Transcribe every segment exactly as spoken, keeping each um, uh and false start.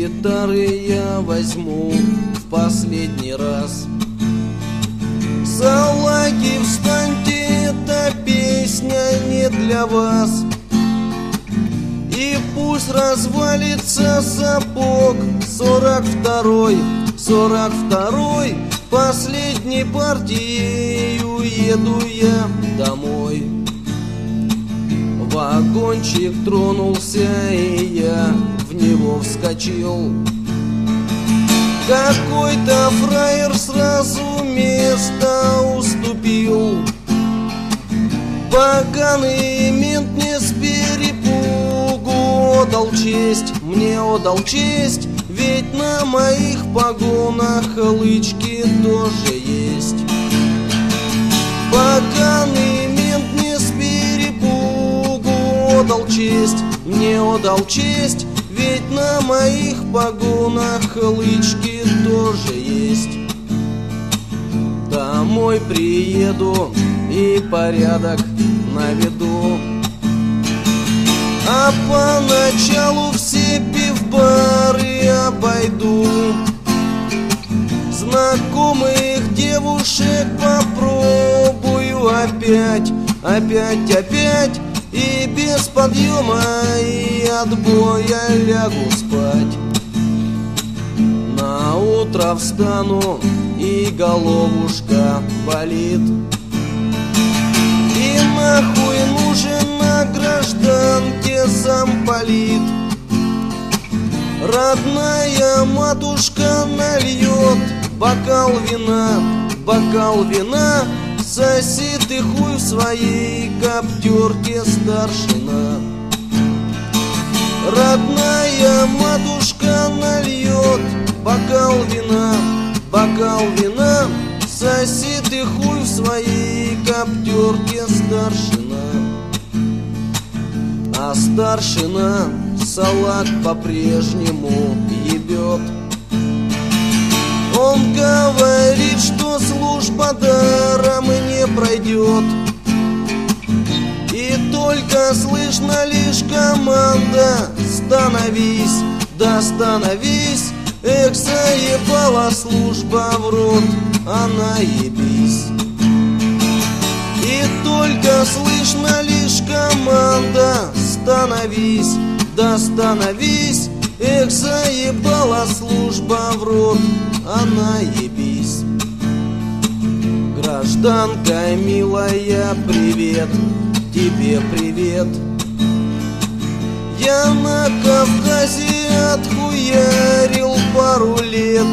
гитары я возьму в последний раз. Салаги, встаньте, эта песня не для вас. И пусть развалится сапог. Сорок второй, сорок второй, последней партией уеду я домой. Вагончик тронулся, и я в него вскочил. Какой-то фраер сразу место уступил. Поганый мент не с перепугу отдал честь, мне отдал честь, ведь на моих погонах лычки тоже есть. Поганый мент не с перепугу отдал честь, мне отдал честь, ведь на моих погонах лычки тоже есть. Домой приеду и порядок наведу, а поначалу все пивбары обойду. Знакомых девушек попробую опять, опять, опять. И без подъема и отбоя лягу спать. На утро встану, и головушка болит. И нахуй нужен на гражданке замполит. Родная матушка нальет бокал вина, бокал вина. Соси ты хуй в своей коптерке, старшина. Родная матушка нальет бокал вина, бокал вина. Соси ты хуй в своей коптерке, старшина. А старшина салат по-прежнему ебет. Он говорит, что служба даром не пройдет. И только слышно лишь команда: становись, да становись. Эх, заебала служба в рот, а наебись. И только слышно лишь команда: становись, да становись. Эх, заебала служба в рот, а наебись. Гражданка милая, привет, тебе привет. Я на Кавказе отхуярил пару лет.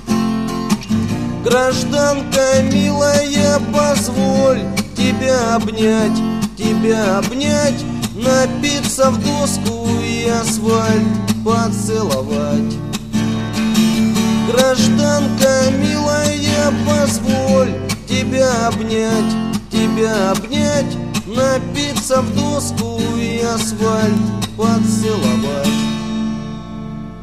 Гражданка милая, позволь тебя обнять, тебя обнять, напиться в доску и асфальт поцеловать. Гражданка милая, позволь тебя обнять, тебя обнять, напиться в доску и асфальт поцеловать.